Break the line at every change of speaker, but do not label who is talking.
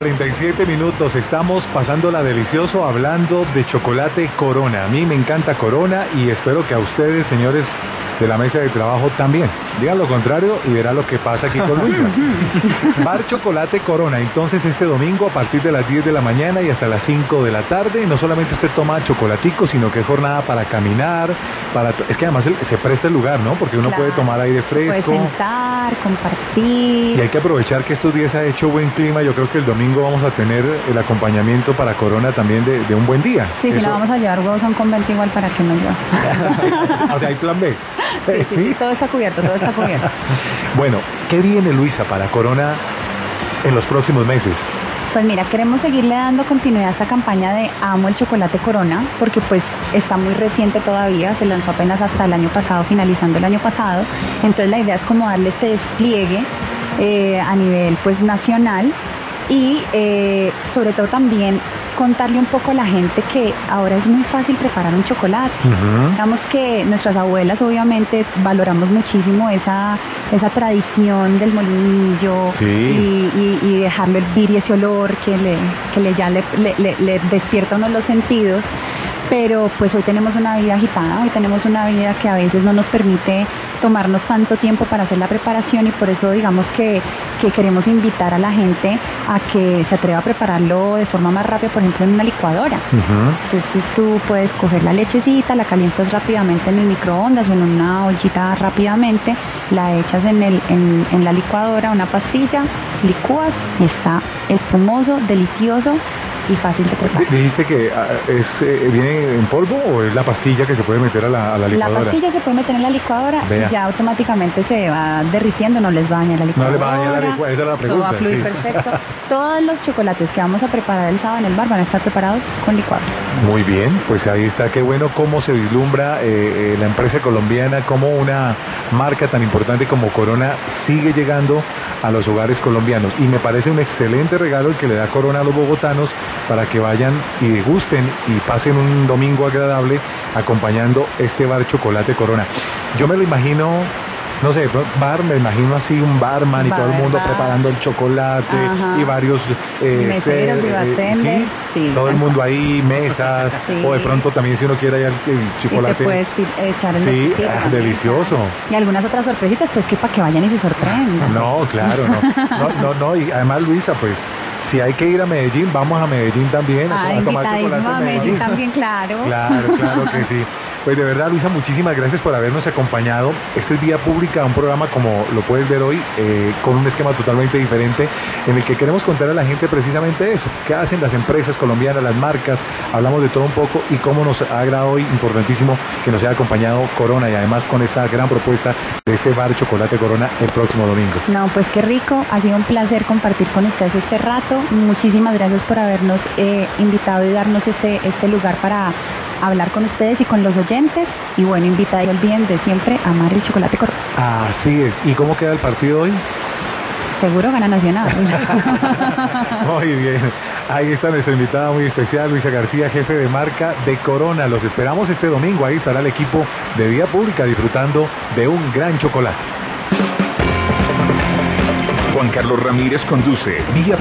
37 minutos, estamos pasándola delicioso hablando de chocolate Corona. A mí me encanta Corona y espero que a ustedes, señores de la mesa de trabajo, también. Digan lo contrario y verá lo que pasa aquí con Luisa. Bar Chocolate Corona, entonces este domingo a partir de las 10 de la mañana y hasta las 5 de la tarde, no solamente usted toma chocolatico, sino que es jornada para caminar, es que además se presta el lugar, ¿no? Porque uno puede tomar aire fresco.
Puede sentar, compartir.
Y hay que aprovechar que estos días ha hecho buen clima, yo creo que el domingo vamos a tener el acompañamiento para Corona también de un buen día.
Sí, si no vamos a llevar huevos a un convento igual para que no llueva.
O sea, hay plan B.
Sí, todo está cubierto, todo está cubierto.
Bueno, ¿qué viene, Luisa, para Corona en los próximos meses?
Pues mira, queremos seguirle dando continuidad a esta campaña de Amo el Chocolate Corona, porque pues está muy reciente todavía, se lanzó apenas hasta el año pasado, finalizando el año pasado. Entonces la idea es como darle este despliegue a nivel pues nacional y sobre todo también contarle un poco a la gente que ahora es muy fácil preparar un chocolate. Digamos que nuestras abuelas obviamente valoramos muchísimo esa tradición del molinillo, y dejarlo hervir y ese olor que le despierta a uno los sentidos. Pero pues hoy tenemos una vida agitada, hoy tenemos una vida que a veces no nos permite tomarnos tanto tiempo para hacer la preparación y por eso digamos que queremos invitar a la gente a que se atreva a prepararlo de forma más rápida, por ejemplo en una licuadora. Entonces tú puedes coger la lechecita, la calientas rápidamente en el microondas o en una ollita rápidamente, la echas en la licuadora, una pastilla, licúas y está espumoso, delicioso y fácil de preparar.
¿Dijiste que viene en polvo o es la pastilla que se puede meter a la licuadora?
La pastilla se puede meter en la licuadora y ya automáticamente se va derritiendo, no les va a dañar la licuadora.
No les va a dañar la licuadora, esa es la pregunta.
Todo va a fluir perfecto. Todos los chocolates que vamos a preparar el sábado en el bar van a estar preparados con licuadora.
Muy bien, pues ahí está, qué bueno cómo se vislumbra la empresa colombiana, cómo una marca tan importante como Corona sigue llegando a los hogares colombianos. Y me parece un excelente regalo el que le da Corona a los bogotanos para que vayan y degusten y pasen un domingo agradable acompañando este bar Chocolate Corona. Yo me lo imagino, no sé, me imagino así un barman y todo el mundo preparando el chocolate y varios
meseros y bartenders,
todo el mundo ahí, mesas, o de pronto también si uno quiere hallar el chocolate.
Y te puedes echar en
delicioso.
Y algunas otras sorpresitas, pues que para que vayan y se sorprendan.
No, claro, no, y además Luisa, pues si hay que ir a Medellín, vamos a Medellín también a tomar chocolate
a Medellín también, claro.
Claro que sí. Pues de verdad, Luisa, muchísimas gracias por habernos acompañado. Este es Vía Pública, un programa como lo puedes ver hoy, con un esquema totalmente diferente, en el que queremos contar a la gente precisamente eso, qué hacen las empresas colombianas, las marcas, hablamos de todo un poco y cómo nos agrada hoy, importantísimo, que nos haya acompañado Corona y además con esta gran propuesta de este bar Chocolate Corona el próximo domingo.
No, pues qué rico, ha sido un placer compartir con ustedes este rato. Muchísimas gracias por habernos invitado y darnos este lugar para hablar con ustedes y con los oyentes. Y bueno, invita y no olviden de siempre amar el chocolate Corona.
Así es. ¿Y cómo queda el partido hoy?
Seguro gana Nacional.
Muy bien. Ahí está nuestra invitada muy especial, Luisa García, jefe de marca de Corona. Los esperamos este domingo. Ahí estará el equipo de Vía Pública disfrutando de un gran chocolate.
Juan Carlos Ramírez conduce Vía